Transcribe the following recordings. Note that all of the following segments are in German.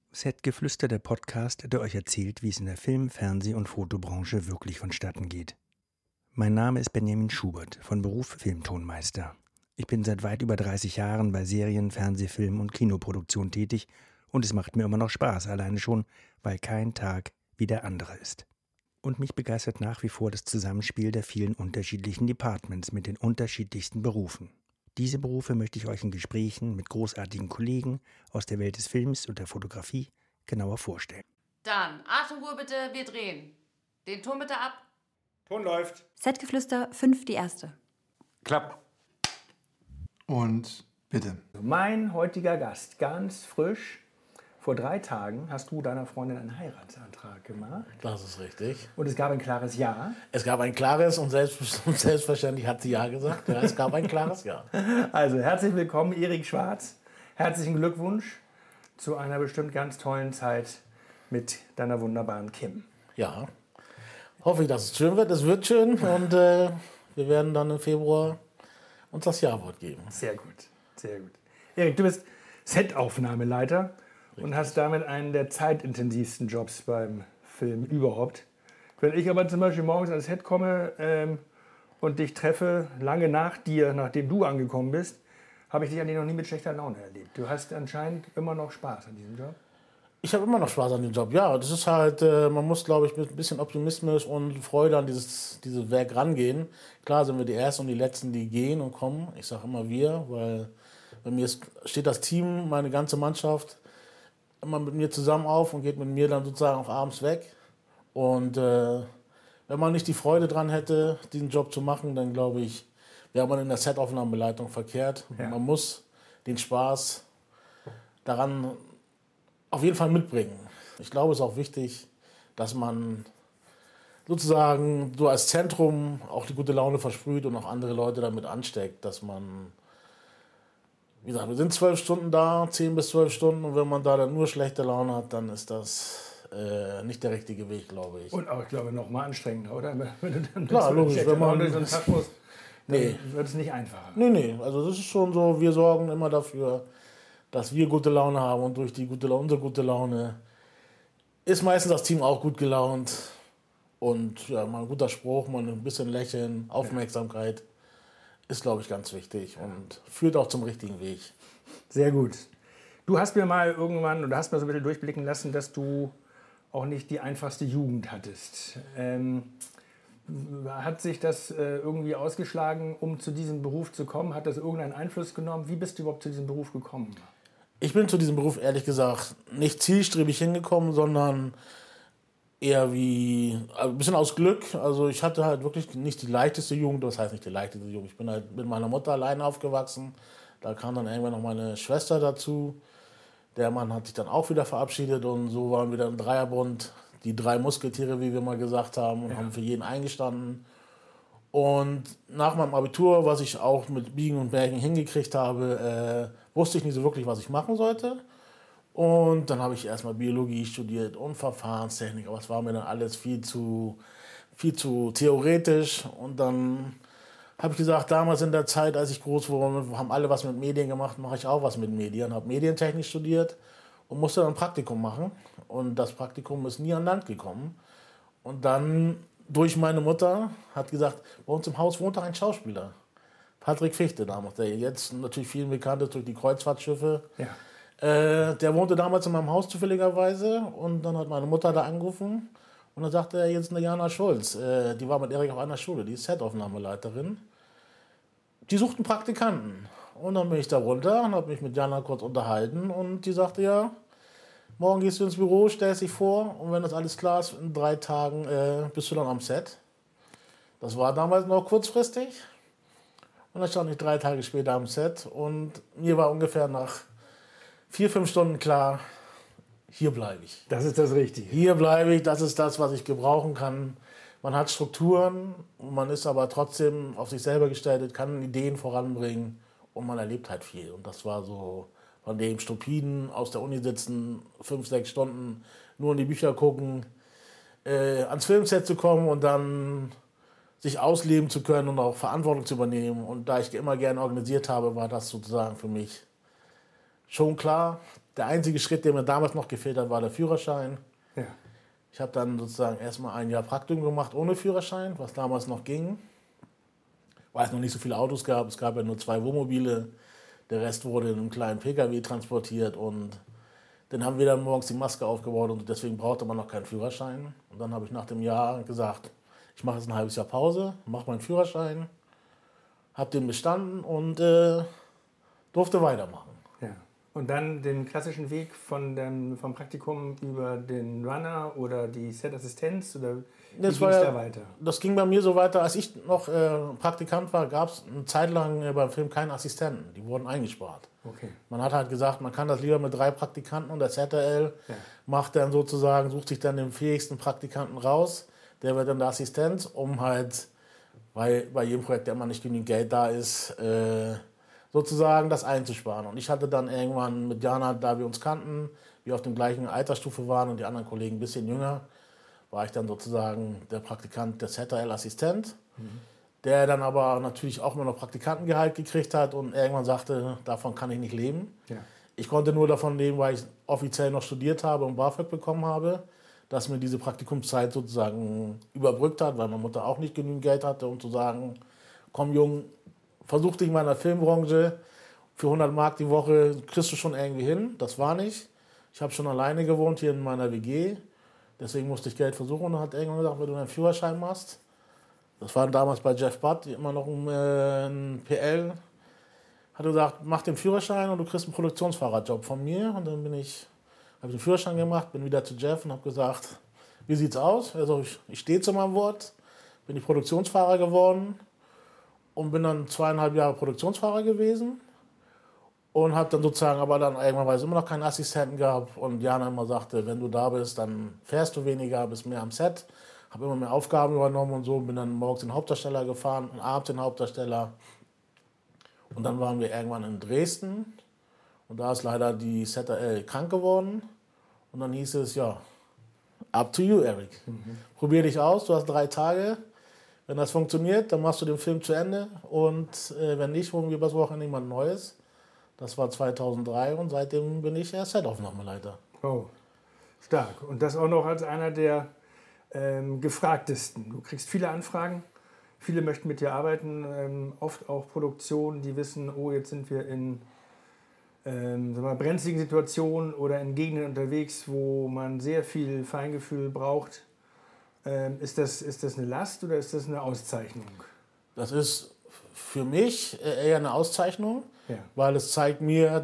Setgeflüster, der Podcast, der euch erzählt, wie es in der Film-, Fernseh- und Fotobranche wirklich vonstatten geht. Mein Name ist Benjamin Schubert, von Beruf Filmtonmeister. Ich bin seit weit über 30 Jahren bei Serien-, Fernsehfilm- und Kinoproduktion tätig und es macht mir immer noch Spaß, alleine schon, weil kein Tag wie der andere ist. Und mich begeistert nach wie vor das Zusammenspiel der vielen unterschiedlichen Departments mit den unterschiedlichsten Berufen. Diese Berufe möchte ich euch in Gesprächen mit großartigen Kollegen aus der Welt des Films und der Fotografie genauer vorstellen. Dann, Atemruhe bitte, wir drehen. Den Ton bitte ab. Ton läuft. Setgeflüster 5, die erste. Klapp. Und bitte. Mein heutiger Gast, ganz frisch. Vor 3 Tagen hast du deiner Freundin einen Heiratsantrag gemacht. Das ist richtig. Und es gab ein klares Ja. Es gab ein klares und selbstverständlich hat sie Ja gesagt. Ja, es gab ein klares Ja. Also herzlich willkommen, Erik Schwarz. Herzlichen Glückwunsch zu einer bestimmt ganz tollen Zeit mit deiner wunderbaren Kim. Ja. Hoffe ich, dass es schön wird. Es wird schön und wir werden dann im Februar uns das Ja-Wort geben. Sehr gut, sehr gut. Erik, du bist Setaufnahmeleiter und hast damit einen der zeitintensivsten Jobs beim Film überhaupt. Wenn ich aber zum Beispiel morgens ans Set komme und dich treffe, lange nach dir, nachdem du angekommen bist, habe ich dich eigentlich noch nie mit schlechter Laune erlebt. Du hast anscheinend immer noch Spaß an diesem Job. Ich habe immer noch Spaß an dem Job. Ja, das ist halt, man muss, glaube ich, mit ein bisschen Optimismus und Freude an dieses Werk rangehen. Klar sind wir die Ersten und die Letzten, die gehen und kommen. Ich sage immer wir, weil bei mir steht das Team, meine ganze Mannschaft, immer mit mir zusammen auf und geht mit mir dann sozusagen auch abends weg. Und wenn man nicht die Freude dran hätte, diesen Job zu machen, dann glaube ich, wäre man in der Setaufnahmeleitung verkehrt. Ja. Man muss den Spaß daran auf jeden Fall mitbringen. Ich glaube, es ist auch wichtig, dass man sozusagen so als Zentrum auch die gute Laune versprüht und auch andere Leute damit ansteckt, dass man, wie gesagt, wir sind 12 Stunden da, 10 bis 12 Stunden, und wenn man da dann nur schlechte Laune hat, dann ist das nicht der richtige Weg, glaube ich. Und auch, ich glaube, noch mal anstrengender, oder? Wenn du dann Klar, logisch, wenn man durch so einen Tag musst, dann Nee. wird es nicht einfacher. Nee, also das ist schon so, wir sorgen immer dafür, dass wir gute Laune haben, und durch unsere gute Laune ist meistens das Team auch gut gelaunt. Und ja, mal ein guter Spruch, mal ein bisschen Lächeln, Aufmerksamkeit ist, glaube ich, ganz wichtig und führt auch zum richtigen Weg. Sehr gut. Du hast mir mal irgendwann, oder hast mir so ein bisschen durchblicken lassen, dass du auch nicht die einfachste Jugend hattest. Hat sich das irgendwie ausgeschlagen, um zu diesem Beruf zu kommen? Hat das irgendeinen Einfluss genommen? Wie bist du überhaupt zu diesem Beruf gekommen? Ich bin zu diesem Beruf, ehrlich gesagt, nicht zielstrebig hingekommen, sondern eher wie ein bisschen aus Glück. Also ich hatte halt wirklich nicht die leichteste Jugend, das heißt nicht die leichteste Jugend. Ich bin halt mit meiner Mutter alleine aufgewachsen. Da kam dann irgendwann noch meine Schwester dazu. Der Mann hat sich dann auch wieder verabschiedet und so waren wir dann im Dreierbund, die 3 Musketiere, wie wir mal gesagt haben, und haben für jeden eingestanden. Und nach meinem Abitur, was ich auch mit Biegen und Bergen hingekriegt habe, wusste ich nicht so wirklich, was ich machen sollte. Und dann habe ich erstmal Biologie studiert und Verfahrenstechnik, aber es war mir dann alles viel zu theoretisch. Und dann habe ich gesagt, damals in der Zeit, als ich groß wurde, haben alle was mit Medien gemacht, mache ich auch was mit Medien. Habe Medientechnik studiert und musste dann ein Praktikum machen. Und das Praktikum ist nie an Land gekommen. Und dann durch meine Mutter hat gesagt, bei uns im Haus wohnt ein Schauspieler. Patrick Fichte damals, der jetzt natürlich vielen bekannt ist durch die Kreuzfahrtschiffe. Ja. Der wohnte damals in meinem Haus zufälligerweise, und dann hat meine Mutter da angerufen und dann sagte er, jetzt eine Jana Schulz, die war mit Erik auf einer Schule, die ist Setaufnahmeleiterin. Die suchten Praktikanten. Und dann bin ich da runter und habe mich mit Jana kurz unterhalten, und die sagte, ja, morgen gehst du ins Büro, stellst dich vor, und wenn das alles klar ist, in 3 Tagen bist du dann am Set. Das war damals noch kurzfristig. Und dann stand ich 3 Tage später am Set, und mir war ungefähr nach 4-5 Stunden klar, hier bleibe ich. Das ist das Richtige. Hier bleibe ich, das ist das, was ich gebrauchen kann. Man hat Strukturen, man ist aber trotzdem auf sich selber gestellt, kann Ideen voranbringen, und man erlebt halt viel. Und das war so von dem stupiden, aus der Uni sitzen, 5-6 Stunden nur in die Bücher gucken, ans Filmset zu kommen und dann sich ausleben zu können und auch Verantwortung zu übernehmen. Und da ich immer gerne organisiert habe, war das sozusagen für mich schon klar, der einzige Schritt, der mir damals noch gefehlt hat, war der Führerschein. Ja. Ich habe dann sozusagen erstmal ein Jahr Praktikum gemacht ohne Führerschein, was damals noch ging, weil es noch nicht so viele Autos gab. Es gab ja nur 2 Wohnmobile, der Rest wurde in einem kleinen PKW transportiert und dann haben wir dann morgens die Maske aufgebaut und deswegen brauchte man noch keinen Führerschein. Und dann habe ich nach dem Jahr gesagt, ich mache jetzt ein halbes Jahr Pause, mache meinen Führerschein, habe den bestanden und durfte weitermachen. Ja. Und dann den klassischen Weg vom Praktikum über den Runner oder die Set-Assistenz oder wie ging es da weiter? Das ging bei mir so weiter, als ich noch Praktikant war, gab es eine Zeit lang beim Film keinen Assistenten. Die wurden eingespart. Okay. Man hat halt gesagt, man kann das lieber mit 3 Praktikanten und der ZRL macht dann sozusagen, sucht sich dann den fähigsten Praktikanten raus, der wird dann der Assistent, um halt, weil bei jedem Projekt ja immer nicht genügend Geld da ist, sozusagen das einzusparen. Und ich hatte dann irgendwann mit Jana, da wir uns kannten, wir auf der gleichen Altersstufe waren und die anderen Kollegen ein bisschen jünger, war ich dann sozusagen der Praktikant, der ZRL-Assistent, der dann aber natürlich auch immer noch Praktikantengehalt gekriegt hat und irgendwann sagte, davon kann ich nicht leben. Ja. Ich konnte nur davon leben, weil ich offiziell noch studiert habe und BAföG bekommen habe, dass mir diese Praktikumszeit sozusagen überbrückt hat, weil meine Mutter auch nicht genügend Geld hatte, um zu sagen, komm Jung, versuch dich mal in der Filmbranche, für 100 Mark die Woche kriegst du schon irgendwie hin. Das war nicht. Ich habe schon alleine gewohnt hier in meiner WG, deswegen musste ich Geld versuchen und dann hat irgendwann gesagt, wenn du einen Führerschein machst, das war damals bei Jeff Butt, immer noch ein PL, hat gesagt, mach den Führerschein und du kriegst einen Produktionsfahrerjob von mir. Und dann habe ich den Führerschein gemacht, bin wieder zu Jeff und habe gesagt, wie sieht's aus? Also ich stehe zu meinem Wort, bin ich Produktionsfahrer geworden und bin dann 2,5 Jahre Produktionsfahrer gewesen und habe dann sozusagen, aber dann irgendwann, weil es immer noch keinen Assistenten gab und Jana immer sagte, wenn du da bist, dann fährst du weniger, bist mehr am Set, habe immer mehr Aufgaben übernommen und so, bin dann morgens den Hauptdarsteller gefahren und abends den Hauptdarsteller. Und dann waren wir irgendwann in Dresden und da ist leider die ZRL krank geworden. Und dann hieß es, ja, up to you, Eric. Probier dich aus, du hast 3 Tage. Wenn das funktioniert, dann machst du den Film zu Ende. Und wenn nicht, holen wir übers Wochenende jemand Neues. Das war 2003 und seitdem bin ich Set-Aufnahmeleiter. Oh, stark. Und das auch noch als einer der gefragtesten. Du kriegst viele Anfragen. Viele möchten mit dir arbeiten, oft auch Produktionen, die wissen, oh, jetzt sind wir in brenzligen Situationen oder in Gegenden unterwegs, wo man sehr viel Feingefühl braucht. Ist das eine Last oder ist das eine Auszeichnung? Das ist für mich eher eine Auszeichnung, weil es zeigt mir,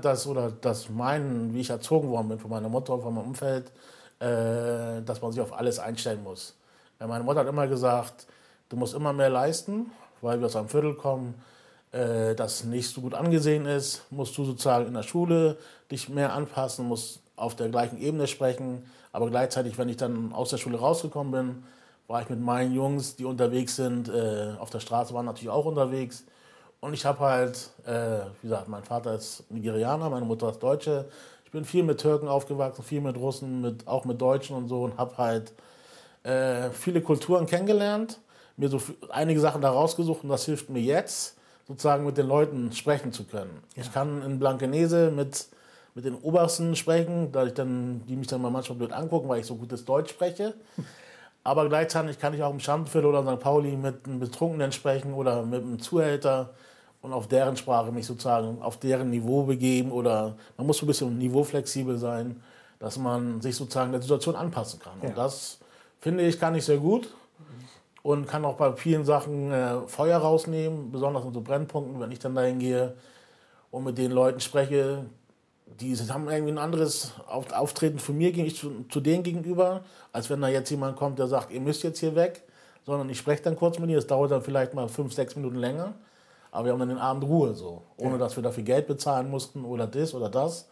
wie ich erzogen worden bin von meiner Mutter und von meinem Umfeld, dass man sich auf alles einstellen muss. Meine Mutter hat immer gesagt, du musst immer mehr leisten, weil wir aus einem Viertel kommen, das nicht so gut angesehen ist, musst du sozusagen in der Schule dich mehr anpassen, musst auf der gleichen Ebene sprechen. Aber gleichzeitig, wenn ich dann aus der Schule rausgekommen bin, war ich mit meinen Jungs, die unterwegs sind, auf der Straße waren natürlich auch unterwegs. Und ich habe halt, wie gesagt, mein Vater ist Nigerianer, meine Mutter ist Deutsche. Ich bin viel mit Türken aufgewachsen, viel mit Russen, auch mit Deutschen und so und habe halt viele Kulturen kennengelernt, mir so einige Sachen da rausgesucht und das hilft mir jetzt, sozusagen mit den Leuten sprechen zu können. Ja. Ich kann in Blankenese mit den Obersten sprechen, die mich dann mal manchmal blöd angucken, weil ich so gutes Deutsch spreche. Aber gleichzeitig kann ich auch im Schandenviertel oder St. Pauli mit einem Betrunkenen sprechen oder mit einem Zuhälter und auf deren Sprache mich sozusagen auf deren Niveau begeben oder man muss so ein bisschen niveauflexibel sein, dass man sich sozusagen der Situation anpassen kann. Ja. Und das, finde ich, kann ich sehr gut und kann auch bei vielen Sachen Feuer rausnehmen, besonders in so Brennpunkten, wenn ich dann dahin gehe und mit den Leuten spreche, die haben irgendwie ein anderes Auftreten von mir zu denen gegenüber, als wenn da jetzt jemand kommt, der sagt, ihr müsst jetzt hier weg, sondern ich spreche dann kurz mit ihr, es dauert dann vielleicht mal 5-6 Minuten länger, aber wir haben dann den Abend Ruhe, so, ohne dass wir dafür Geld bezahlen mussten oder das oder das.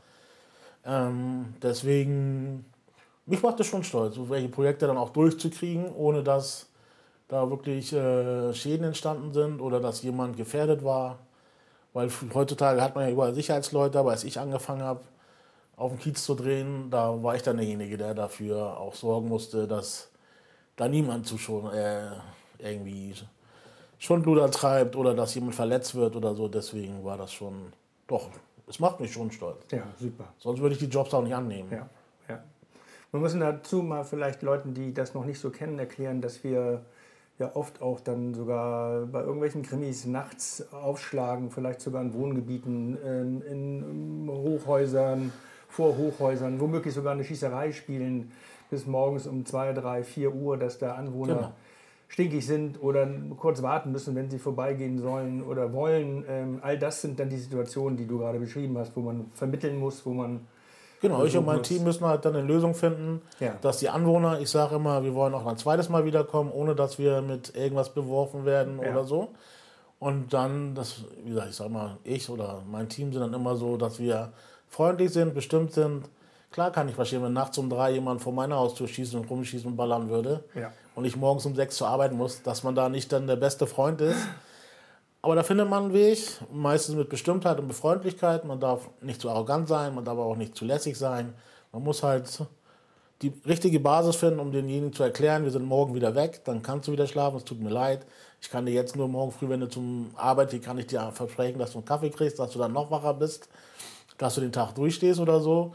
Deswegen, mich macht das schon stolz, so welche Projekte dann auch durchzukriegen, ohne dass da wirklich Schäden entstanden sind oder dass jemand gefährdet war. Weil heutzutage hat man ja überall Sicherheitsleute, aber als ich angefangen habe, auf dem Kiez zu drehen, da war ich dann derjenige, der dafür auch sorgen musste, dass da niemand irgendwie Schundluder treibt oder dass jemand verletzt wird oder so. Deswegen war das schon doch es macht mich schon stolz. Ja, super. Sonst würde ich die Jobs auch nicht annehmen. Ja, ja. Wir müssen dazu mal vielleicht Leuten, die das noch nicht so kennen, erklären, dass wir ja oft auch dann sogar bei irgendwelchen Krimis nachts aufschlagen, vielleicht sogar in Wohngebieten, in Hochhäusern, vor Hochhäusern, womöglich sogar eine Schießerei spielen bis morgens um 2, 3, 4 Uhr, dass da Anwohner stinkig sind oder kurz warten müssen, wenn sie vorbeigehen sollen oder wollen. All das sind dann die Situationen, die du gerade beschrieben hast, wo man vermitteln muss, wo man... Genau, ich und mein Team müssen halt dann eine Lösung finden, dass die Anwohner, ich sage immer, wir wollen auch ein zweites Mal wiederkommen, ohne dass wir mit irgendwas beworfen werden oder so. Und dann, wie gesagt, ich sag mal, ich oder mein Team sind dann immer so, dass wir freundlich sind, bestimmt sind. Klar kann ich verstehen, wenn nachts um 3 jemand vor meiner Haustür schießen und rumschießen und ballern würde und ich morgens um 6 zur Arbeit muss, dass man da nicht dann der beste Freund ist. Aber da findet man einen Weg, meistens mit Bestimmtheit und Befreundlichkeit. Man darf nicht zu arrogant sein, man darf aber auch nicht zu lässig sein. Man muss halt die richtige Basis finden, um denjenigen zu erklären, wir sind morgen wieder weg, dann kannst du wieder schlafen, es tut mir leid. Ich kann dir jetzt nur morgen früh, wenn du zum Arbeit gehst, kann ich dir versprechen, dass du einen Kaffee kriegst, dass du dann noch wacher bist, dass du den Tag durchstehst oder so.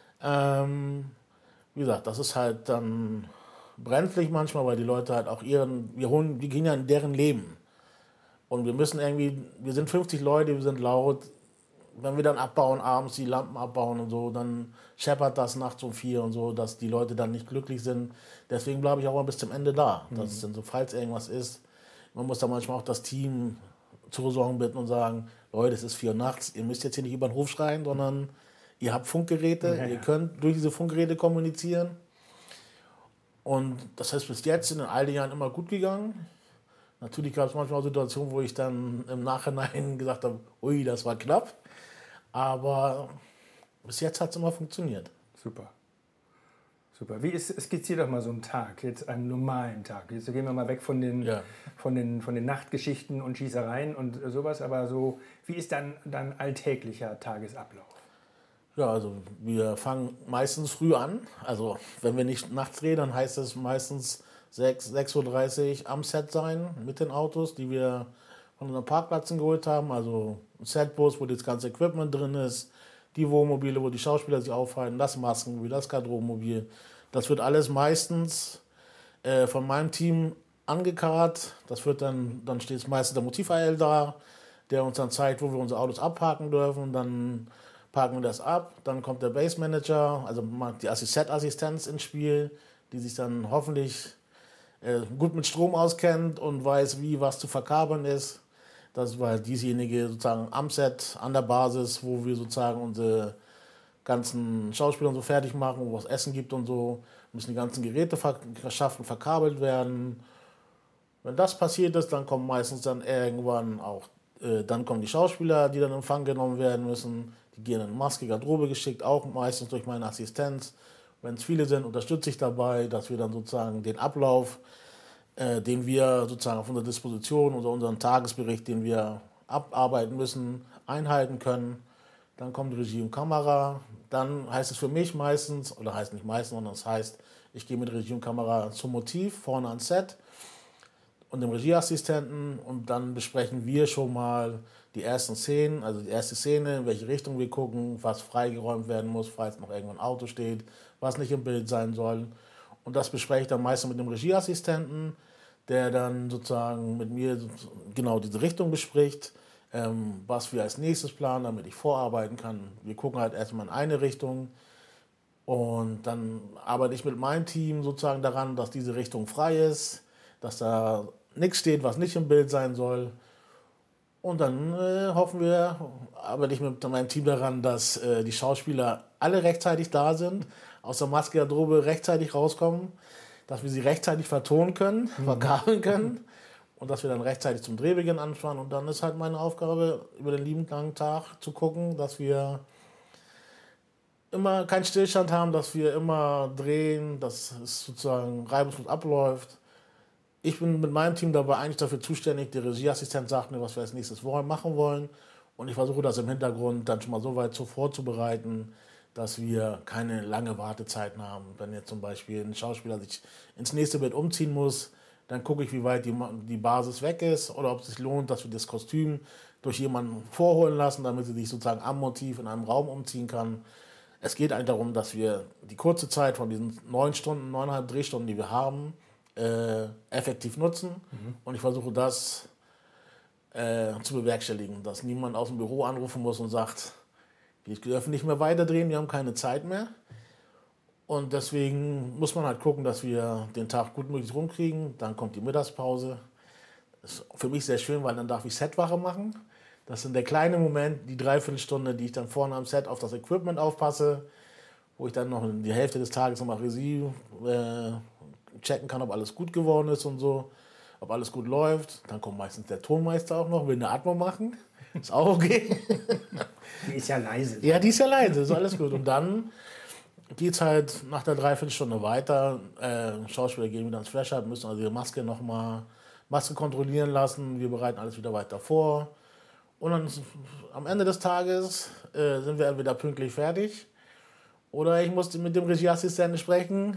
Wie gesagt, das ist halt dann brenzlig manchmal, weil die Leute halt auch die gehen ja in deren Leben. Und wir müssen irgendwie, wir sind 50 Leute, wir sind laut. Wenn wir dann abbauen, abends die Lampen abbauen und so, dann scheppert das nachts um 4 und so, dass die Leute dann nicht glücklich sind. Deswegen bleibe ich auch mal bis zum Ende da. Das ist dann so, falls irgendwas ist, man muss da manchmal auch das Team zur Sorgen bitten und sagen, Leute, es ist 4 Uhr nachts, ihr müsst jetzt hier nicht über den Hof schreien, sondern ihr habt Funkgeräte, ihr könnt durch diese Funkgeräte kommunizieren. Und das heißt, bis jetzt sind in all den Jahren immer gut gegangen. Natürlich gab es manchmal auch Situationen, wo ich dann im Nachhinein gesagt habe, ui, das war knapp. Aber bis jetzt hat es immer funktioniert. Super. Super. Skizzier doch mal so einen Tag, jetzt einen normalen Tag. Jetzt gehen wir mal weg von den Nachtgeschichten und Schießereien und sowas, aber so, wie ist dann dein alltäglicher Tagesablauf? Ja, also wir fangen meistens früh an. Also wenn wir nicht nachts drehen, dann heißt es meistens 6:30 Uhr am Set sein mit den Autos, die wir von unseren Parkplätzen geholt haben. Also ein Setbus, wo das ganze Equipment drin ist, die Wohnmobile, wo die Schauspieler sich aufhalten, das Maskenmobil, das Garderobenmobil. Das wird alles meistens von meinem Team angekarrt. Das wird dann steht meistens der Motiv-AL da, der uns dann zeigt, wo wir unsere Autos abparken dürfen. Dann parken wir das ab. Dann kommt der Base Manager, also die Set-Assistenz ins Spiel, die sich dann hoffentlich gut mit Strom auskennt und weiß, wie was zu verkabeln ist. Das war diejenige sozusagen am Set, an der Basis, wo wir sozusagen unsere ganzen Schauspieler und so fertig machen, wo es Essen gibt und so, müssen die ganzen Geräte verschafft und verkabelt werden. Wenn das passiert ist, dann kommen meistens dann irgendwann auch, dann kommen die Schauspieler, die dann in Empfang genommen werden müssen. Die gehen in Maske, Garderobe geschickt, auch meistens durch meine Assistenz. Wenn es viele sind, unterstütze ich dabei, dass wir dann sozusagen den Ablauf, den wir sozusagen auf unserer Disposition oder unseren Tagesbericht, den wir abarbeiten müssen, einhalten können. Dann kommt Regie und Kamera. Dann heißt es für mich meistens, oder heißt nicht meistens, sondern es heißt, ich gehe mit Regie und Kamera zum Motiv, vorne ans Set und dem Regieassistenten und dann besprechen wir schon mal die ersten Szenen, also die erste Szene, in welche Richtung wir gucken, was freigeräumt werden muss, falls noch irgendwo ein Auto steht, was nicht im Bild sein soll. Und das bespreche ich dann meistens mit dem Regieassistenten, der dann sozusagen mit mir genau diese Richtung bespricht, was wir als nächstes planen, damit ich vorarbeiten kann. Wir gucken halt erstmal in eine Richtung und dann arbeite ich mit meinem Team sozusagen daran, dass diese Richtung frei ist, dass da nichts steht, was nicht im Bild sein soll. Und dann arbeite ich mit meinem Team daran, dass die Schauspieler alle rechtzeitig da sind, aus der Maske Garderobe rechtzeitig rauskommen, dass wir sie rechtzeitig vertonen können, verkabeln können und dass wir dann rechtzeitig zum Drehbeginn anfangen. Und dann ist halt meine Aufgabe, über den lieben langen Tag zu gucken, dass wir immer keinen Stillstand haben, dass wir immer drehen, dass es sozusagen reibungslos abläuft. Ich bin mit meinem Team dabei eigentlich dafür zuständig. Der Regieassistent sagt mir, was wir als nächstes machen wollen. Und ich versuche das im Hintergrund dann schon mal so weit vorzubereiten, dass wir keine lange Wartezeiten haben. Wenn jetzt zum Beispiel ein Schauspieler sich ins nächste Bild umziehen muss, dann gucke ich, wie weit die Basis weg ist oder ob es sich lohnt, dass wir das Kostüm durch jemanden vorholen lassen, damit sie sich sozusagen am Motiv in einem Raum umziehen kann. Es geht eigentlich darum, dass wir die kurze Zeit von diesen 9 Stunden, 9,5 Drehstunden, die wir haben, effektiv nutzen. Und ich versuche das zu bewerkstelligen, dass niemand aus dem Büro anrufen muss und sagt, wir dürfen nicht mehr weiterdrehen, wir haben keine Zeit mehr. Und deswegen muss man halt gucken, dass wir den Tag gut möglich rumkriegen. Dann kommt die Mittagspause. Das ist für mich sehr schön, weil dann darf ich Setwache machen. Das ist der kleine Moment, die Dreiviertelstunde, die ich dann vorne am Set auf das Equipment aufpasse, wo ich dann noch die Hälfte des Tages nochmal Regie checken kann, ob alles gut geworden ist und so, ob alles gut läuft. Dann kommt meistens der Tonmeister auch noch, will eine Atmung machen. Ist auch okay. Die ist ja leise. Ja, die ist ja leise, ist alles gut. Und dann geht es halt nach der Dreiviertelstunde weiter. Schauspieler gehen wieder ins Flash-Up, müssen also ihre Maske kontrollieren lassen. Wir bereiten alles wieder weiter vor. Und dann am Ende des Tages sind wir entweder pünktlich fertig oder ich musste mit dem Regieassistenten sprechen,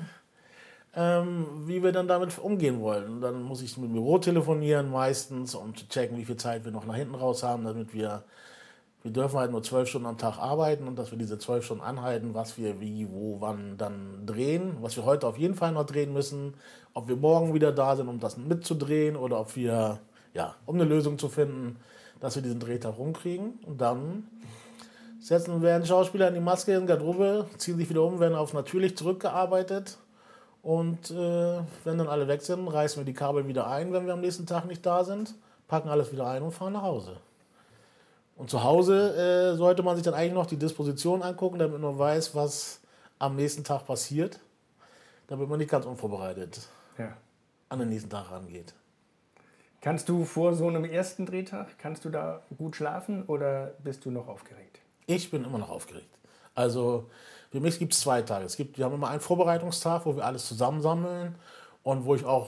wie wir dann damit umgehen wollen. Und dann muss ich mit dem Büro telefonieren meistens und checken, wie viel Zeit wir noch nach hinten raus haben, damit wir dürfen halt nur 12 Stunden am Tag arbeiten und dass wir diese 12 Stunden anhalten, was wir wie, wo, wann dann drehen, was wir heute auf jeden Fall noch drehen müssen, ob wir morgen wieder da sind, um das mitzudrehen oder ob wir, ja, um eine Lösung zu finden, dass wir diesen Drehtag rumkriegen. Und dann werden Schauspieler in die Maske, in die Garderobe, ziehen sich wieder um, werden auf natürlich zurückgearbeitet. Und wenn dann alle weg sind, reißen wir die Kabel wieder ein, wenn wir am nächsten Tag nicht da sind, packen alles wieder ein und fahren nach Hause. Und zu Hause sollte man sich dann eigentlich noch die Disposition angucken, damit man weiß, was am nächsten Tag passiert, damit man nicht ganz unvorbereitet an den nächsten Tag rangeht. Kannst du vor so einem ersten Drehtag, kannst du da gut schlafen oder bist du noch aufgeregt? Ich bin immer noch aufgeregt. Also für mich gibt es 2 Tage. Wir haben immer einen Vorbereitungstag, wo wir alles zusammensammeln und wo ich auch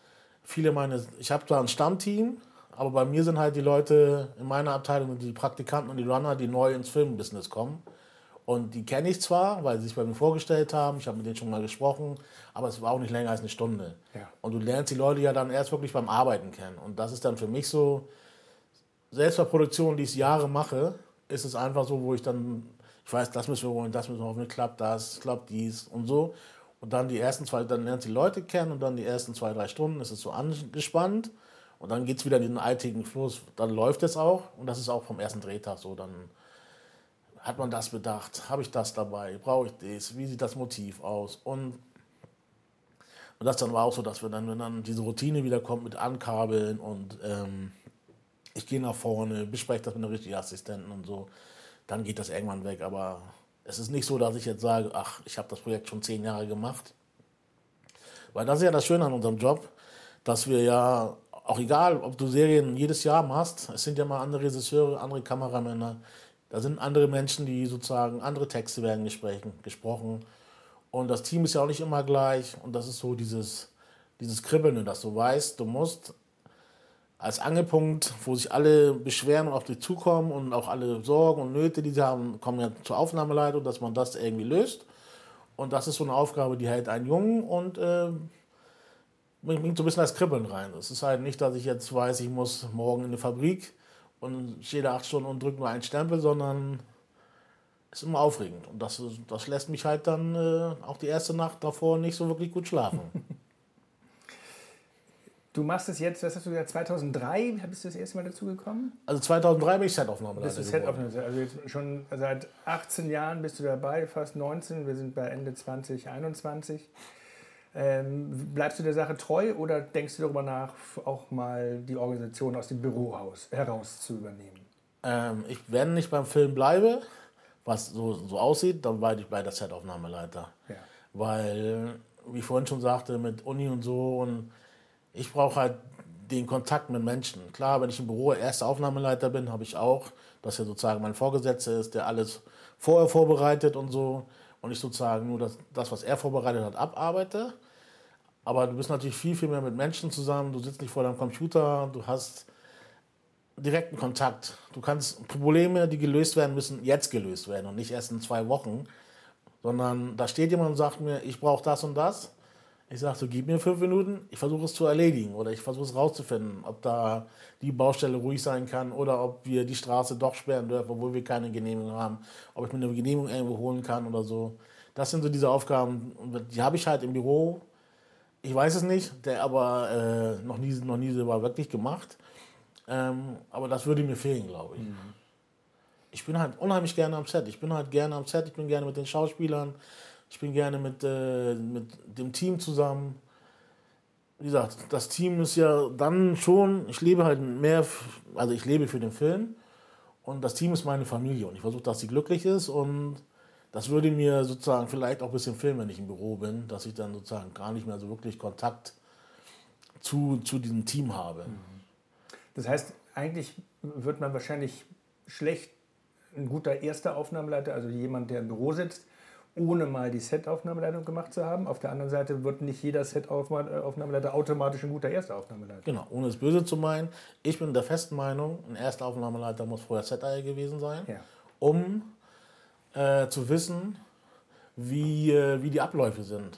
ich habe da ein Stammteam, aber bei mir sind halt die Leute in meiner Abteilung, die Praktikanten und die Runner, die neu ins Filmbusiness kommen. Und die kenne ich zwar, weil sie sich bei mir vorgestellt haben, ich habe mit denen schon mal gesprochen, aber es war auch nicht länger als eine Stunde. Ja. Und du lernst die Leute ja dann erst wirklich beim Arbeiten kennen. Und das ist dann für mich so, selbst bei Produktionen, die ich Jahre mache, ist es einfach so, wo ich dann, ich weiß, das müssen wir holen, das müssen wir holen, klappt das, klappt dies und so. Und dann dann lernst du die Leute kennen und dann die ersten 2, 3 Stunden ist es so angespannt. Und dann geht es wieder in den alltäglichen Fluss, dann läuft es auch. Und das ist auch vom ersten Drehtag so, dann hat man das bedacht, habe ich das dabei, brauche ich das, wie sieht das Motiv aus? Und das dann war auch so, dass wenn dann diese Routine wieder kommt mit Ankabeln und ich gehe nach vorne, bespreche das mit einem richtigen Assistenten und so, dann geht das irgendwann weg. Aber es ist nicht so, dass ich jetzt sage, ach, ich habe das Projekt schon 10 Jahre gemacht. Weil das ist ja das Schöne an unserem Job, dass wir ja, auch egal, ob du Serien jedes Jahr machst, es sind ja mal andere Regisseure, andere Kameramänner, da sind andere Menschen, die sozusagen, andere Texte werden gesprochen. Und das Team ist ja auch nicht immer gleich. Und das ist so dieses Kribbeln, dass du weißt, du musst als Angelpunkt, wo sich alle beschweren und auf dich zukommen und auch alle Sorgen und Nöte, die sie haben, kommen ja zur Aufnahmeleitung, dass man das irgendwie löst. Und das ist so eine Aufgabe, die hält einen jung und bringt so ein bisschen das Kribbeln rein. Es ist halt nicht, dass ich jetzt weiß, ich muss morgen in eine Fabrik und ich stehe da 8 Stunden und drücke nur einen Stempel, sondern es ist immer aufregend. Und das lässt mich halt dann auch die erste Nacht davor nicht so wirklich gut schlafen. Du machst es jetzt, was hast du gesagt, 2003 bist du das erste Mal dazu gekommen? Also 2003 bin ich Setaufnahmeleiter geworden. Also jetzt schon seit 18 Jahren bist du dabei, fast 19, wir sind bei Ende 2021. Bleibst du der Sache treu oder denkst du darüber nach, auch mal die Organisation aus dem Büro heraus zu übernehmen? Wenn ich beim Film bleibe, was so aussieht, dann bleibe ich bei der Setaufnahmeleiter. Ja. Weil, wie ich vorhin schon sagte, mit Uni und so, und ich brauche halt den Kontakt mit Menschen. Klar, wenn ich im Büro erster Aufnahmeleiter bin, habe ich auch, dass er sozusagen mein Vorgesetzter ist, der alles vorher vorbereitet und so. Und ich sozusagen nur das, was er vorbereitet hat, abarbeite. Aber du bist natürlich viel, viel mehr mit Menschen zusammen. Du sitzt nicht vor deinem Computer, du hast direkten Kontakt. Du kannst Probleme, die gelöst werden müssen, jetzt gelöst werden und nicht erst in 2 Wochen. Sondern da steht jemand und sagt mir, ich brauche das und das. Ich sage so, gib mir 5 Minuten, ich versuche es zu erledigen oder ich versuche es rauszufinden, ob da die Baustelle ruhig sein kann oder ob wir die Straße doch sperren dürfen, obwohl wir keine Genehmigung haben, ob ich mir eine Genehmigung irgendwo holen kann oder so. Das sind so diese Aufgaben, die habe ich halt im Büro. Ich weiß es nicht, der aber noch nie so war wirklich gemacht. Aber das würde mir fehlen, glaube ich. Ich bin halt unheimlich gerne am Set. Ich bin gerne mit den Schauspielern. Ich bin gerne mit dem Team zusammen. Wie gesagt, das Team ist ja dann schon, ich lebe halt mehr, also ich lebe für den Film und das Team ist meine Familie und ich versuche, dass sie glücklich ist und das würde mir sozusagen vielleicht auch ein bisschen fehlen, wenn ich im Büro bin, dass ich dann sozusagen gar nicht mehr so wirklich Kontakt zu diesem Team habe. Das heißt, eigentlich wird man wahrscheinlich schlecht ein guter erster Aufnahmeleiter, also jemand, der im Büro sitzt, ohne mal die Set-Aufnahmeleitung gemacht zu haben. Auf der anderen Seite wird nicht jeder Set-Aufnahmeleiter automatisch ein guter erster Aufnahmeleiter. Genau, ohne es böse zu meinen. Ich bin der festen Meinung, ein erster Aufnahmeleiter muss vorher Set-Eier gewesen sein, Ja. um zu wissen, wie die Abläufe sind.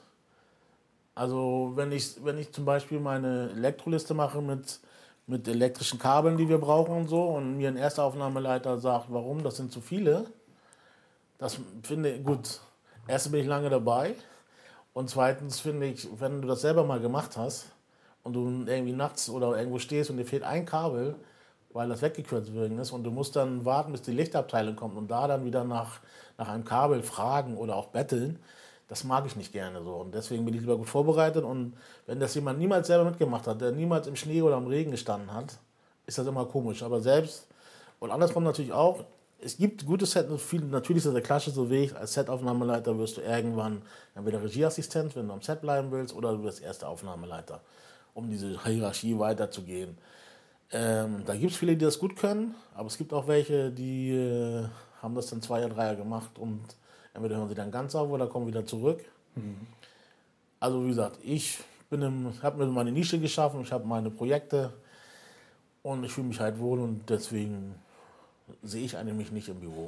Also wenn ich zum Beispiel meine Elektroliste mache mit elektrischen Kabeln, die wir brauchen und so, und mir ein erster Aufnahmeleiter sagt, warum, das sind zu viele, das finde ich gut. Erstens bin ich lange dabei und zweitens finde ich, wenn du das selber mal gemacht hast und du irgendwie nachts oder irgendwo stehst und dir fehlt ein Kabel, weil das weggekürzt worden ist und du musst dann warten, bis die Lichtabteilung kommt und da dann wieder nach einem Kabel fragen oder auch betteln, das mag ich nicht gerne so. Und deswegen bin ich lieber gut vorbereitet und wenn das jemand niemals selber mitgemacht hat, der niemals im Schnee oder im Regen gestanden hat, ist das immer komisch. Aber selbst, und andersrum natürlich auch, es gibt gute Sets, natürlich ist das der klassische Weg, als Set-Aufnahmeleiter wirst du irgendwann entweder Regieassistent, wenn du am Set bleiben willst, oder du wirst erster Aufnahmeleiter, um diese Hierarchie weiterzugehen. Da gibt es viele, die das gut können, aber es gibt auch welche, die haben das dann 2 oder 3 Jahre gemacht und entweder hören sie dann ganz auf oder kommen wieder zurück. Also wie gesagt, ich habe mir meine Nische geschaffen, ich habe meine Projekte und ich fühle mich halt wohl und deswegen sehe ich eigentlich mich nicht im Büro.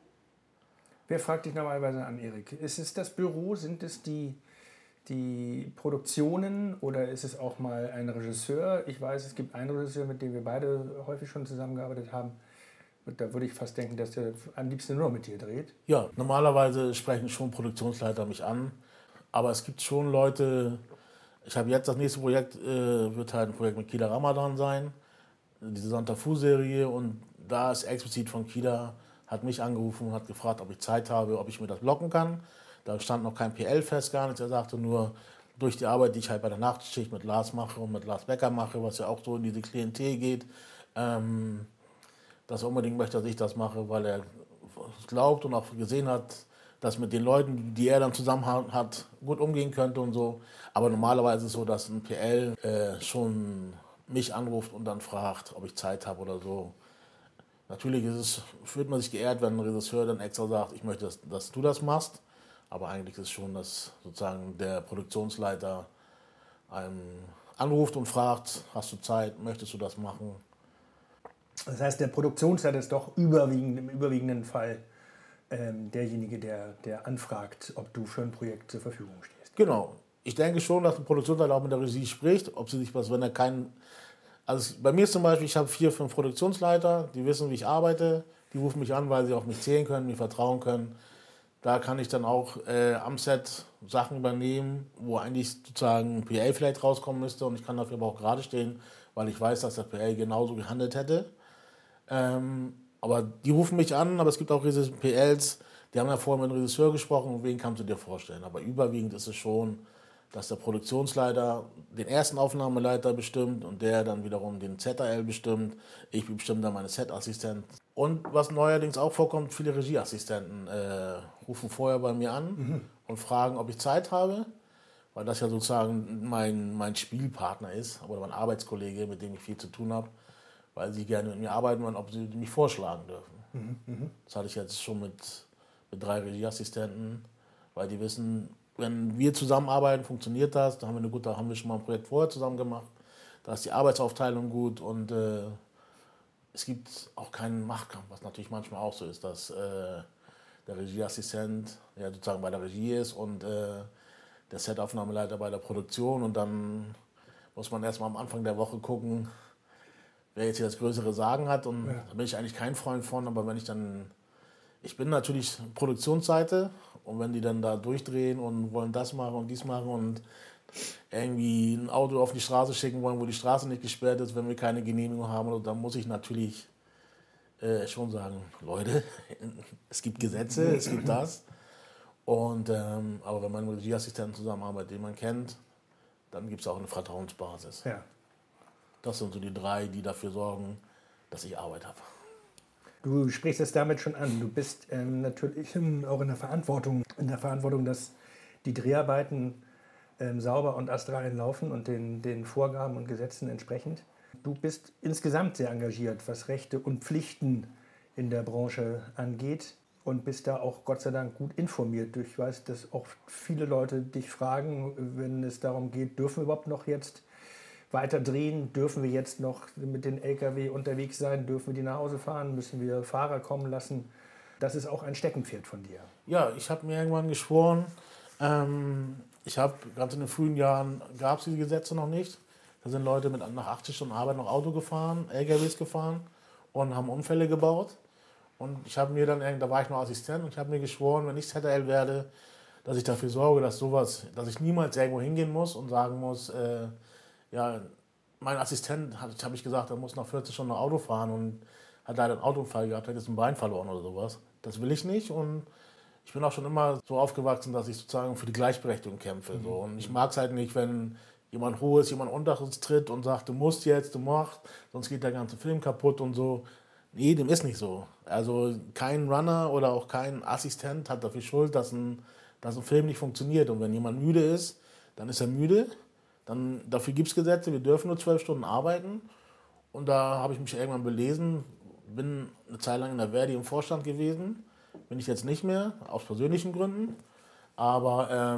Wer fragt dich normalerweise an, Erik? Ist es das Büro? Sind es die Produktionen oder ist es auch mal ein Regisseur? Ich weiß, es gibt einen Regisseur, mit dem wir beide häufig schon zusammengearbeitet haben. Und da würde ich fast denken, dass der am liebsten nur mit dir dreht. Ja, normalerweise sprechen schon Produktionsleiter mich an, aber es gibt schon Leute, ich habe jetzt das nächste Projekt, wird halt ein Projekt mit Kida Ramadan sein, diese Santa Fu-Serie und da ist explizit von Kida, hat mich angerufen und hat gefragt, ob ich Zeit habe, ob ich mir das blocken kann. Da stand noch kein PL fest, gar nichts. Er sagte nur, durch die Arbeit, die ich halt bei der Nachtschicht mit Lars mache und mit Lars Becker mache, was ja auch so in diese Klientel geht, dass er unbedingt möchte, dass ich das mache, weil er glaubt und auch gesehen hat, dass mit den Leuten, die er dann zusammen hat, gut umgehen könnte und so. Aber normalerweise ist es so, dass ein PL schon mich anruft und dann fragt, ob ich Zeit habe oder so. Natürlich fühlt man sich geehrt, wenn ein Regisseur dann extra sagt, ich möchte, dass du das machst. Aber eigentlich ist es schon, dass sozusagen der Produktionsleiter einen anruft und fragt, hast du Zeit, möchtest du das machen? Das heißt, der Produktionsleiter ist doch im überwiegenden Fall derjenige, der anfragt, ob du für ein Projekt zur Verfügung stehst. Genau. Ich denke schon, dass der Produktionsleiter auch mit der Regie spricht, ob sie sich was, wenn er keinen... Also bei mir ist zum Beispiel, ich habe 4, 5 Produktionsleiter, die wissen, wie ich arbeite, die rufen mich an, weil sie auf mich zählen können, mir vertrauen können. Da kann ich dann auch am Set Sachen übernehmen, wo eigentlich sozusagen ein PL vielleicht rauskommen müsste und ich kann dafür aber auch gerade stehen, weil ich weiß, dass der PL genauso gehandelt hätte. Aber die rufen mich an, aber es gibt auch PLs, die haben ja vorher mit dem Regisseur gesprochen, wen kannst du dir vorstellen. Aber überwiegend ist es schon, dass der Produktionsleiter den ersten Aufnahmeleiter bestimmt und der dann wiederum den ZAL bestimmt. Ich bestimme dann meine Set-Assistenten. Und was neuerdings auch vorkommt, viele Regieassistenten rufen vorher bei mir an und fragen, ob ich Zeit habe, weil das ja sozusagen mein Spielpartner ist oder mein Arbeitskollege, mit dem ich viel zu tun habe, weil sie gerne mit mir arbeiten wollen, ob sie mich vorschlagen dürfen. Das hatte ich jetzt schon mit 3 Regieassistenten, weil die wissen, wenn wir zusammenarbeiten, funktioniert das. Da haben wir schon mal ein Projekt vorher zusammen gemacht. Da ist die Arbeitsaufteilung gut und es gibt auch keinen Machtkampf, was natürlich manchmal auch so ist, dass der Regieassistent ja sozusagen bei der Regie ist und der Setaufnahmeleiter bei der Produktion und dann muss man erstmal am Anfang der Woche gucken, wer jetzt hier das größere Sagen hat und da bin ich eigentlich kein Freund von, aber wenn ich bin natürlich Produktionsseite und wenn die dann da durchdrehen und wollen das machen und dies machen und irgendwie ein Auto auf die Straße schicken wollen, wo die Straße nicht gesperrt ist, wenn wir keine Genehmigung haben, dann muss ich natürlich schon sagen, Leute, es gibt Gesetze, es gibt das. Und, aber wenn man mit Regieassistenten zusammenarbeitet, den man kennt, dann gibt es auch eine Vertrauensbasis. Ja. Das sind so die 3, die dafür sorgen, dass ich Arbeit habe. Du sprichst es damit schon an. Du bist natürlich auch in der Verantwortung, dass die Dreharbeiten sauber und astrein laufen und den Vorgaben und Gesetzen entsprechend. Du bist insgesamt sehr engagiert, was Rechte und Pflichten in der Branche angeht und bist da auch Gott sei Dank gut informiert. Ich weiß, dass auch viele Leute dich fragen, wenn es darum geht, dürfen wir überhaupt noch jetzt weiter drehen? Dürfen wir jetzt noch mit den LKW unterwegs sein? Dürfen wir die nach Hause fahren? Müssen wir Fahrer kommen lassen? Das ist auch ein Steckenpferd von dir. Ja, ich habe mir irgendwann geschworen, ich habe ganz in den frühen Jahren, gab es diese Gesetze noch nicht. Da sind Leute nach 80 Stunden Arbeit noch Auto gefahren, LKWs gefahren und haben Unfälle gebaut. Und ich habe mir dann, da war ich noch Assistent und ich habe mir geschworen, wenn ich ZDL werde, dass ich dafür sorge, dass ich niemals irgendwo hingehen muss und sagen muss, ja, mein Assistent, habe ich gesagt, er muss nach 40 Stunden Auto fahren und hat leider einen Autounfall gehabt, hat jetzt ein Bein verloren oder sowas. Das will ich nicht und ich bin auch schon immer so aufgewachsen, dass ich sozusagen für die Gleichberechtigung kämpfe. So. Und ich mag es halt nicht, wenn jemand Hohes, jemand Unteres tritt und sagt, du musst jetzt, du machst, sonst geht der ganze Film kaputt und so. Nee, dem ist nicht so. Also kein Runner oder auch kein Assistent hat dafür Schuld, dass ein Film nicht funktioniert. Und wenn jemand müde ist, dann ist er müde. Dafür gibt es Gesetze, wir dürfen nur 12 Stunden arbeiten. Und da habe ich mich irgendwann belesen, bin eine Zeit lang in der Verdi im Vorstand gewesen. Bin ich jetzt nicht mehr, aus persönlichen Gründen. Aber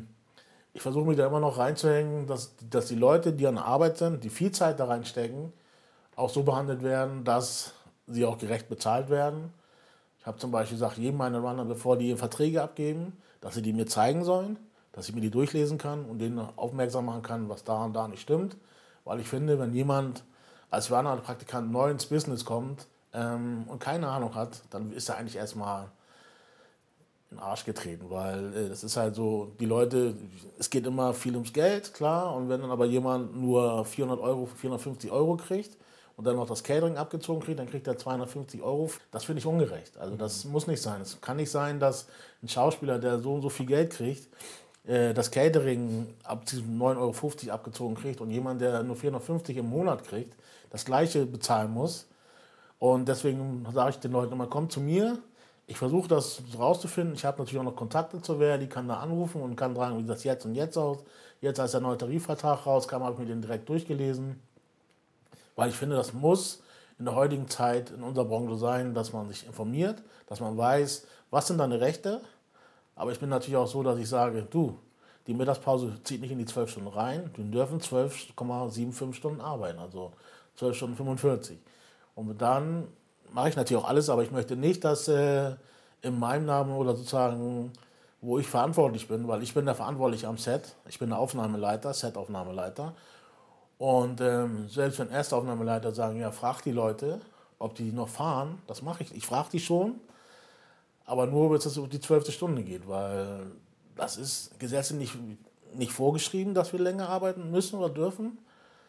ich versuche mich da immer noch reinzuhängen, dass die Leute, die an der Arbeit sind, die viel Zeit da reinstecken, auch so behandelt werden, dass sie auch gerecht bezahlt werden. Ich habe zum Beispiel gesagt, jedem meiner Runner, bevor die Verträge abgeben, dass sie die mir zeigen sollen, dass ich mir die durchlesen kann und denen aufmerksam machen kann, was da und da nicht stimmt. Weil ich finde, wenn jemand als Runner oder Praktikant neu ins Business kommt und keine Ahnung hat, dann ist er eigentlich erstmal in den Arsch getreten, weil das ist halt so, die Leute, es geht immer viel ums Geld, klar, und wenn dann aber jemand nur 400 Euro, 450 Euro kriegt und dann noch das Catering abgezogen kriegt, dann kriegt er 250 Euro. Das finde ich ungerecht. Also das muss nicht sein. Es kann nicht sein, dass ein Schauspieler, der so und so viel Geld kriegt, das Catering ab 9,50 Euro abgezogen kriegt und jemand, der nur 450 im Monat kriegt, das Gleiche bezahlen muss. Und deswegen sage ich den Leuten immer, kommt zu mir. Ich versuche das rauszufinden. Ich habe natürlich auch noch Kontakte zur Wehr, die kann da anrufen und kann sagen, wie sieht das jetzt und jetzt aus. Jetzt, als der neue Tarifvertrag rauskam, habe ich mir den direkt durchgelesen. Weil ich finde, das muss in der heutigen Zeit in unserer Branche sein, dass man sich informiert, dass man weiß, was sind deine Rechte. Aber ich bin natürlich auch so, dass ich sage, du, die Mittagspause zieht nicht in die 12 Stunden rein. Wir dürfen 12,75 Stunden arbeiten, also 12 Stunden 45. Und dann mache ich natürlich auch alles, aber ich möchte nicht, dass in meinem Namen oder sozusagen, wo ich verantwortlich bin, weil ich bin der Verantwortliche am Set, ich bin der Aufnahmeleiter, Set-Aufnahmeleiter. Und selbst wenn Erstaufnahmeleiter sagen, ja, frag die Leute, ob die noch fahren, das mache ich. Ich frage die schon, aber nur, wenn es über die 12. Stunde geht, weil das ist gesetzlich nicht vorgeschrieben, dass wir länger arbeiten müssen oder dürfen.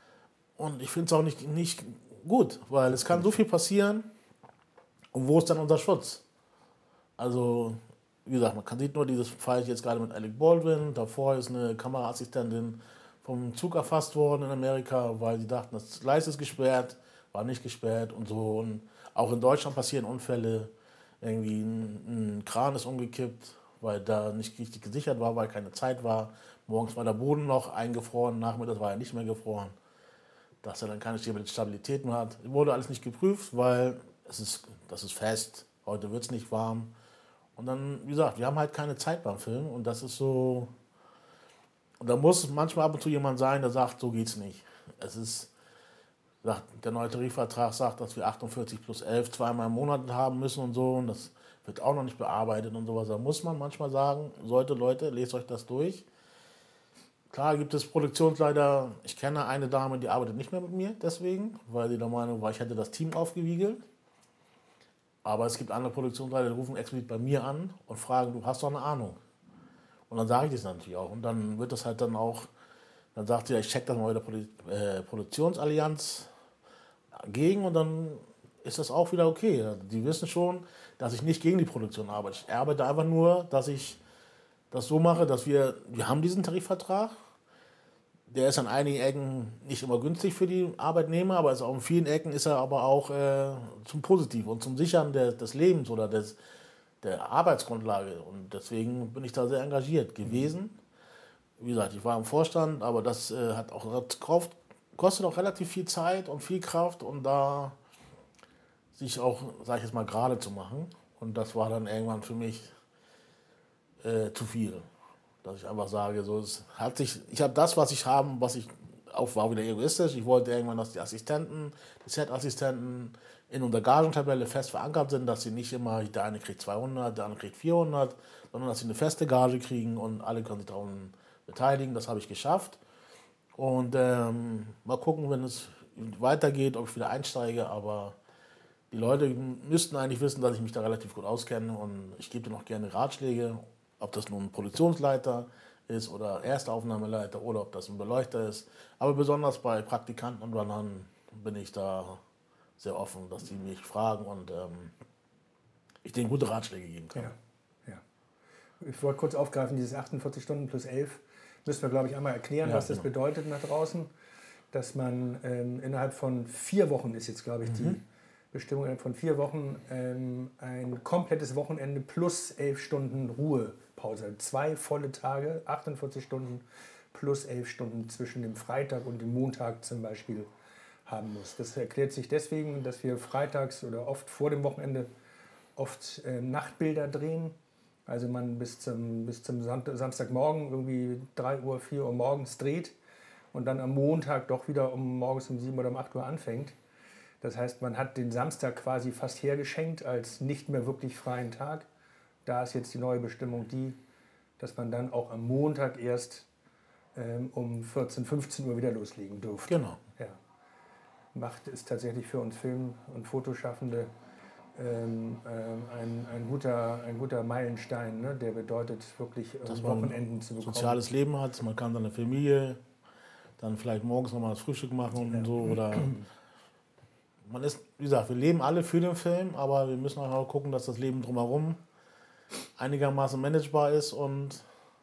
Und ich finde es auch nicht gut, weil es kann so viel passieren. Und wo ist dann unser Schutz? Also, wie gesagt, man sieht nur dieses Fall jetzt gerade mit Alec Baldwin. Davor ist eine Kameraassistentin vom Zug erfasst worden in Amerika, weil sie dachten, das Gleis ist gesperrt, war nicht gesperrt und so. Und auch in Deutschland passieren Unfälle. Irgendwie ein Kran ist umgekippt, weil da nicht richtig gesichert war, weil keine Zeit war. Morgens war der Boden noch eingefroren, nachmittags war er nicht mehr gefroren. Dass er dann keine Stabilität mehr hat. Wurde alles nicht geprüft, weil das ist fest, heute wird es nicht warm. Und dann, wie gesagt, wir haben halt keine Zeit beim Film und das ist so. Und da muss manchmal ab und zu jemand sein, der sagt, so geht's nicht. Der neue Tarifvertrag sagt, dass wir 48 plus 11 zweimal im Monat haben müssen und so. Und das wird auch noch nicht bearbeitet und sowas. Da muss man manchmal sagen, Leute, lest euch das durch. Klar gibt es Produktionsleiter, ich kenne eine Dame, die arbeitet nicht mehr mit mir deswegen, weil sie der Meinung war, ich hätte das Team aufgewiegelt. Aber es gibt andere Produktionsleiter, die rufen explizit bei mir an und fragen, du hast doch eine Ahnung. Und dann sage ich das natürlich auch. Und dann wird das halt dann auch, dann sagt sie, ja, ich check das mal bei der Produktionsallianz gegen und dann ist das auch wieder okay. Die wissen schon, dass ich nicht gegen die Produktion arbeite. Ich arbeite einfach nur, dass ich das so mache, dass wir haben diesen Tarifvertrag. Der ist an einigen Ecken nicht immer günstig für die Arbeitnehmer, aber in vielen Ecken ist er aber auch zum Positiven und zum Sichern des Lebens oder der Arbeitsgrundlage. Und deswegen bin ich da sehr engagiert gewesen. Wie gesagt, ich war im Vorstand, aber das kostet auch relativ viel Zeit und viel Kraft, um da sich auch, sag ich jetzt mal, gerade zu machen. Und das war dann irgendwann für mich zu viel. Dass ich einfach sage, so, ich habe das, was ich haben, war wieder egoistisch. Ich wollte irgendwann, dass die Assistenten, die Set-Assistenten in unserer Gagentabelle fest verankert sind, dass sie nicht immer, der eine kriegt 200, der andere kriegt 400, sondern dass sie eine feste Gage kriegen und alle können sich daran beteiligen. Das habe ich geschafft. Und mal gucken, wenn es weitergeht, ob ich wieder einsteige. Aber die Leute müssten eigentlich wissen, dass ich mich da relativ gut auskenne und ich gebe dir noch gerne Ratschläge, ob das nun ein Produktionsleiter ist oder Erstaufnahmeleiter oder ob das ein Beleuchter ist. Aber besonders bei Praktikanten und Runnern bin ich da sehr offen, dass die mich fragen und ich denen gute Ratschläge geben kann. Ja. Ich wollte kurz aufgreifen, dieses 48 Stunden plus 11, müssen wir, glaube ich, einmal erklären, was das bedeutet nach draußen. Dass man innerhalb von 4 Wochen ist jetzt, glaube ich, die Bestimmung, innerhalb von 4 Wochen ein komplettes Wochenende plus 11 Stunden Ruhepause. 2 volle Tage, 48 Stunden plus 11 Stunden zwischen dem Freitag und dem Montag zum Beispiel haben muss. Das erklärt sich deswegen, dass wir freitags oder oft vor dem Wochenende Nachtbilder drehen. Also man bis zum Samstagmorgen irgendwie 3 Uhr, 4 Uhr morgens dreht und dann am Montag doch wieder morgens um 7 oder um 8 Uhr anfängt. Das heißt, man hat den Samstag quasi fast hergeschenkt als nicht mehr wirklich freien Tag. Da ist jetzt die neue Bestimmung dass man dann auch am Montag erst um 14, 15 Uhr wieder loslegen durfte. Genau. Ja. Macht es tatsächlich für uns Film- und Fotoschaffende ein guter Meilenstein, ne? Der bedeutet wirklich dass man Wochenenden zu bekommen. Soziales Leben hat, man kann seine Familie dann vielleicht morgens nochmal das Frühstück machen und so oder man ist, wie gesagt, wir leben alle für den Film, aber wir müssen auch gucken, dass das Leben drumherum einigermaßen managebar ist und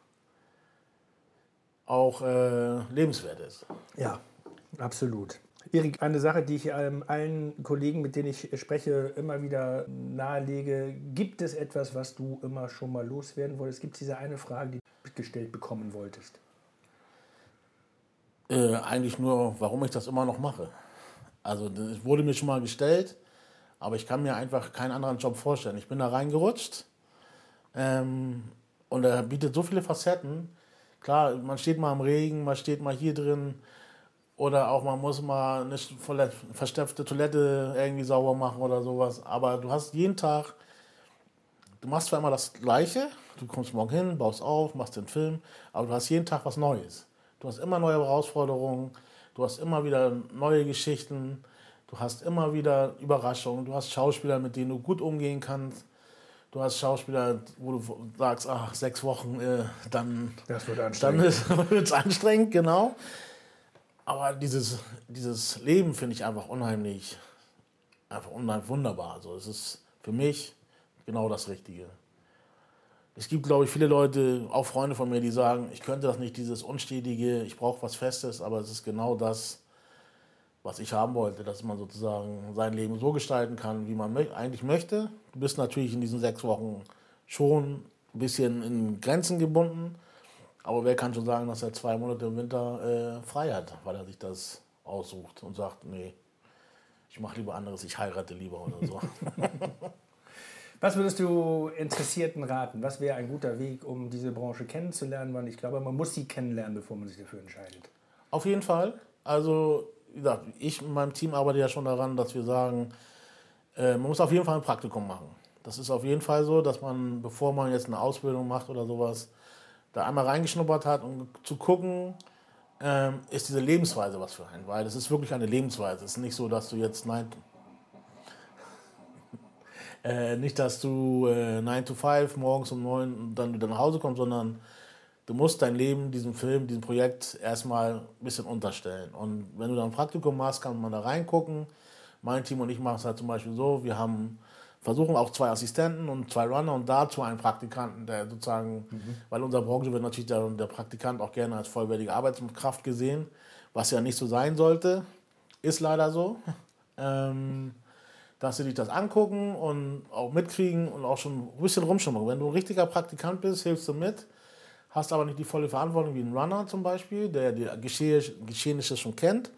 auch lebenswert ist. Ja, absolut. Erik, eine Sache, die ich allen Kollegen, mit denen ich spreche, immer wieder nahelege. Gibt es etwas, was du immer schon mal loswerden wolltest? Gibt es diese eine Frage, die du gestellt bekommen wolltest? Eigentlich nur, warum ich das immer noch mache. Also das wurde mir schon mal gestellt, aber ich kann mir einfach keinen anderen Job vorstellen. Ich bin da reingerutscht und er bietet so viele Facetten. Klar, man steht mal im Regen, man steht mal hier drin oder auch man muss mal eine verstopfte Toilette irgendwie sauber machen oder sowas. Aber du hast jeden Tag, du machst zwar immer das Gleiche, du kommst morgen hin, baust auf, machst den Film, aber du hast jeden Tag was Neues. Du hast immer neue Herausforderungen, du hast immer wieder neue Geschichten, du hast immer wieder Überraschungen, du hast Schauspieler, mit denen du gut umgehen kannst. Du hast Schauspieler, wo du sagst, 6 Wochen, dann Das wird anstrengend. Dann wird es anstrengend, genau. Aber dieses Leben finde ich einfach unheimlich wunderbar. Also es ist für mich genau das Richtige. Es gibt, glaube ich, viele Leute, auch Freunde von mir, die sagen, ich könnte das nicht, dieses Unstetige, ich brauche was Festes, aber es ist genau das, was ich haben wollte, dass man sozusagen sein Leben so gestalten kann, wie man eigentlich möchte. Du bist natürlich in diesen 6 Wochen schon ein bisschen in Grenzen gebunden, aber wer kann schon sagen, dass er 2 Monate im Winter frei hat, weil er sich das aussucht und sagt, nee, ich mache lieber anderes, ich heirate lieber oder so. Was würdest du Interessierten raten? Was wäre ein guter Weg, um diese Branche kennenzulernen? Weil ich glaube, man muss sie kennenlernen, bevor man sich dafür entscheidet. Auf jeden Fall. Also, wie gesagt, ich und meinem Team arbeite ja schon daran, dass wir sagen, man muss auf jeden Fall ein Praktikum machen. Das ist auf jeden Fall so, dass man, bevor man jetzt eine Ausbildung macht oder sowas, da einmal reingeschnuppert hat, um zu gucken, ist diese Lebensweise was für einen. Weil das ist wirklich eine Lebensweise. Es ist nicht so, dass du jetzt nicht, dass du 9 to 5 morgens um 9 und dann wieder nach Hause kommst, sondern du musst dein Leben diesem Film, diesem Projekt erstmal ein bisschen unterstellen. Und wenn du dann ein Praktikum machst, kann man da reingucken. Mein Team und ich machen es halt zum Beispiel so, wir versuchen auch 2 Assistenten und 2 Runner und dazu einen Praktikanten, der sozusagen, weil in unserer Branche wird natürlich der Praktikant auch gerne als vollwertige Arbeitskraft gesehen, was ja nicht so sein sollte, ist leider so. Dass sie dich das angucken und auch mitkriegen und auch schon ein bisschen rumschnuppern. Wenn du ein richtiger Praktikant bist, hilfst du mit, hast aber nicht die volle Verantwortung wie ein Runner zum Beispiel, der die Geschehnisse schon kennt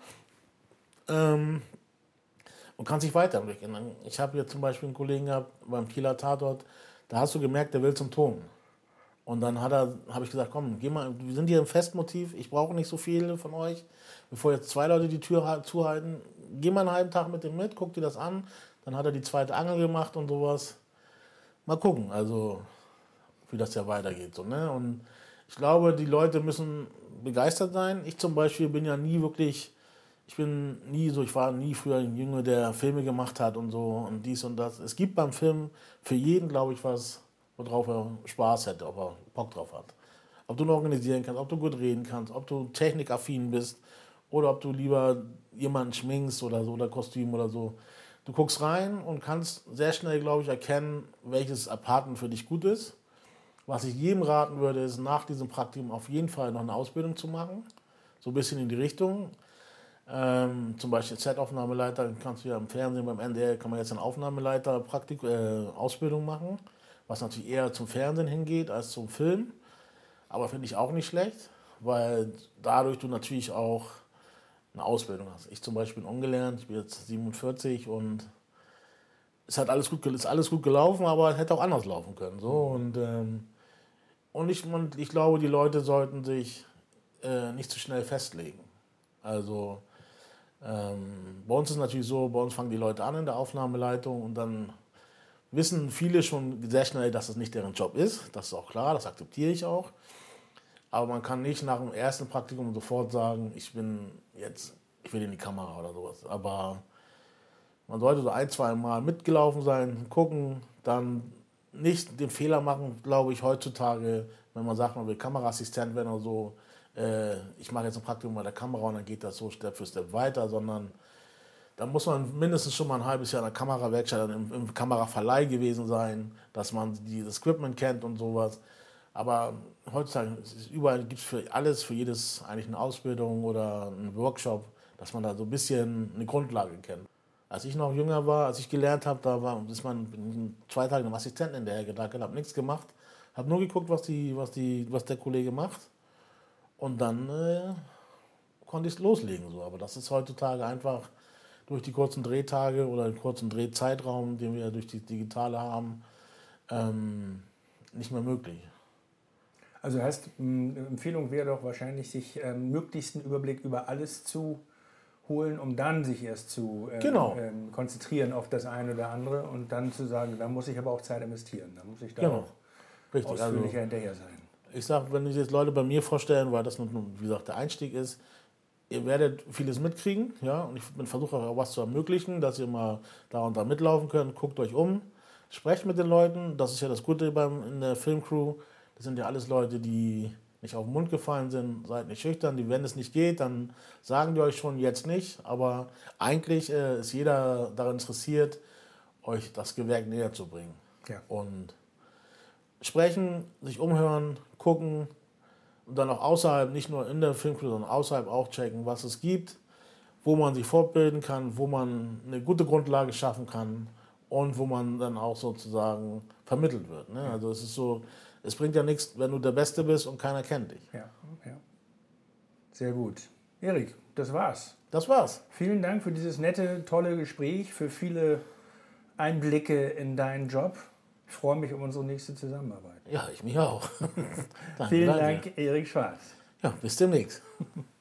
und kann sich weiterentwickeln. Ich habe jetzt zum Beispiel einen Kollegen gehabt beim Kieler Tatort, da hast du gemerkt, der will zum Ton. Und dann habe ich gesagt, komm, geh mal, wir sind hier im Festmotiv, ich brauche nicht so viele von euch, bevor jetzt 2 Leute die Tür zuhalten, geh mal einen halben Tag mit dem mit, guck dir das an. Dann hat er die zweite Angel gemacht und sowas. Mal gucken, also wie das ja weitergeht. So, ne? Und ich glaube, die Leute müssen begeistert sein. Ich zum Beispiel bin ja nie wirklich, ich war nie früher ein Junge, der Filme gemacht hat und so und dies und das. Es gibt beim Film für jeden, glaube ich, was, worauf er Spaß hätte, ob er Bock drauf hat. Ob du ihn organisieren kannst, ob du gut reden kannst, ob du technikaffin bist oder ob du lieber jemanden schminkst oder so oder Kostüm oder so. Du guckst rein und kannst sehr schnell, glaube ich, erkennen, welches Apartment für dich gut ist. Was ich jedem raten würde, ist nach diesem Praktikum auf jeden Fall noch eine Ausbildung zu machen. So ein bisschen in die Richtung. Zum Beispiel Z-Aufnahmeleiter kannst du ja im Fernsehen, beim NDR kann man jetzt eine Aufnahmeleiter Ausbildung machen. Was natürlich eher zum Fernsehen hingeht als zum Film. Aber finde ich auch nicht schlecht, weil dadurch du natürlich auch eine Ausbildung hast. Ich zum Beispiel bin ungelernt, ich bin jetzt 47 und es ist alles gut gelaufen, aber es hätte auch anders laufen können. So. Und ich glaube, die Leute sollten sich nicht zu schnell festlegen. Also bei uns ist es natürlich so, bei uns fangen die Leute an in der Aufnahmeleitung und dann wissen viele schon sehr schnell, dass es nicht deren Job ist. Das ist auch klar, das akzeptiere ich auch. Aber man kann nicht nach dem ersten Praktikum sofort sagen, ich will in die Kamera oder sowas. Aber man sollte so 1-2 Mal mitgelaufen sein, gucken, dann nicht den Fehler machen, glaube ich, heutzutage, wenn man sagt, man will Kameraassistent werden oder so, ich mache jetzt ein Praktikum bei der Kamera und dann geht das so Step für Step weiter, sondern da muss man mindestens schon mal ein halbes Jahr in der Kamerawerkstatt, im Kameraverleih gewesen sein, dass man das Equipment kennt und sowas. Aber heutzutage überall gibt es für alles, für jedes eigentlich eine Ausbildung oder einen Workshop, dass man da so ein bisschen eine Grundlage kennt. Als ich noch jünger war, als ich gelernt habe, bin 2 Tage einem Assistenten hinterher gedackelt, habe nichts gemacht, habe nur geguckt, was der Kollege macht und dann konnte ich es loslegen. So. Aber das ist heutzutage einfach durch die kurzen Drehtage oder den kurzen Drehzeitraum, den wir durch die Digitale haben, nicht mehr möglich. Also heißt, eine Empfehlung wäre doch wahrscheinlich, sich möglichsten Überblick über alles zu holen, um dann sich erst zu konzentrieren auf das eine oder andere und dann zu sagen, da muss ich aber auch Zeit investieren, da muss ich da auch ausführlicher hinterher sein. Ich sage, wenn sich jetzt Leute bei mir vorstellen, weil das nun, wie gesagt, der Einstieg ist, ihr werdet vieles mitkriegen, ja, und ich versuche auch was zu ermöglichen, dass ihr mal da und da mitlaufen könnt, guckt euch um, sprecht mit den Leuten, das ist ja das Gute in der Filmcrew, das sind ja alles Leute, die nicht auf den Mund gefallen sind, seid nicht schüchtern, wenn es nicht geht, dann sagen die euch schon jetzt nicht, aber eigentlich ist jeder daran interessiert, euch das Gewerk näher zu bringen. Ja. Und sprechen, sich umhören, gucken und dann auch außerhalb, nicht nur in der Filmcrew, sondern außerhalb auch checken, was es gibt, wo man sich fortbilden kann, wo man eine gute Grundlage schaffen kann und wo man dann auch sozusagen vermittelt wird. Ne? Also es ist so, es bringt ja nichts, wenn du der Beste bist und keiner kennt dich. Ja. Sehr gut. Erik, das war's. Das war's. Vielen Dank für dieses nette, tolle Gespräch, für viele Einblicke in deinen Job. Ich freue mich auf unsere nächste Zusammenarbeit. Ja, ich mich auch. Vielen Dank, Erik Schwarz. Ja, bis demnächst.